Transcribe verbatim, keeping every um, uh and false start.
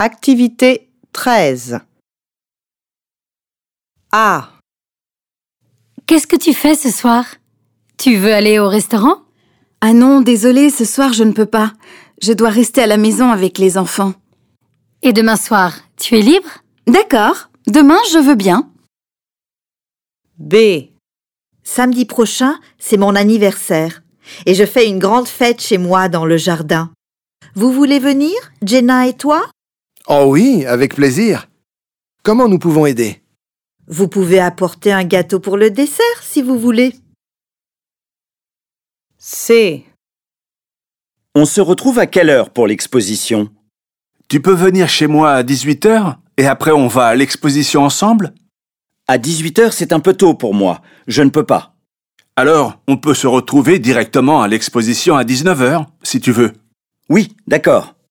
Activité treize. A. Qu'est-ce que tu fais ce soir? Tu veux aller au restaurant? Ah non, désolée, ce soir je ne peux pas. Je dois rester à la maison avec les enfants. Et demain soir, tu es libre? D'accord, demain je veux bien. B. Samedi prochain, c'est mon anniversaire et je fais une grande fête chez moi dans le jardin. Vous voulez venir, Jenna et toi? Oh oui, avec plaisir. Comment nous pouvons aider? Vous pouvez apporter un gâteau pour le dessert si vous voulez. C. On se retrouve à quelle heure pour l'exposition? Tu peux venir chez moi à dix-huit heures et après on va à l'exposition ensemble? À dix-huit heures, c'est un peu tôt pour moi. Je ne peux pas. Alors, on peut se retrouver directement à l'exposition à dix-neuf heures, si tu veux. Oui, d'accord.